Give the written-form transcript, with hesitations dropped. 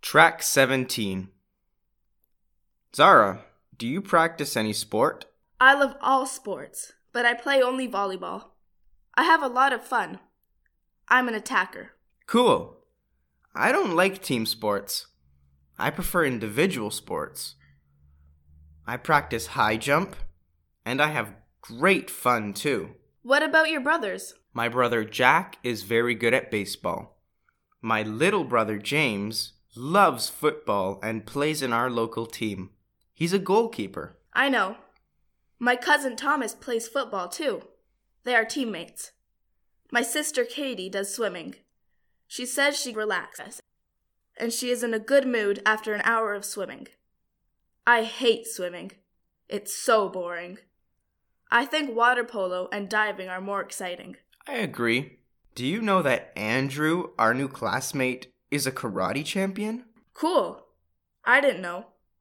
Track 17. Zara, do you practice any sport? I love all sports, but I play only volleyball. I have a lot of fun. I'm an attacker. Cool. I don't like team sports. I prefer individual sports. I practice high jump, and I have great fun too. What about your brothers? My brother Jack is very good at baseball. My little brother James loves football and plays in our local team. He's a goalkeeper. I know. My cousin Thomas plays football too. They are teammates. My sister Katie does swimming. She says she relaxes, and she is in a good mood after an hour of swimming. I hate swimming. It's so boring. I think water polo and diving are more exciting. I agree. Do you know that Andrew, our new classmate, is a karate champion? Cool. I didn't know.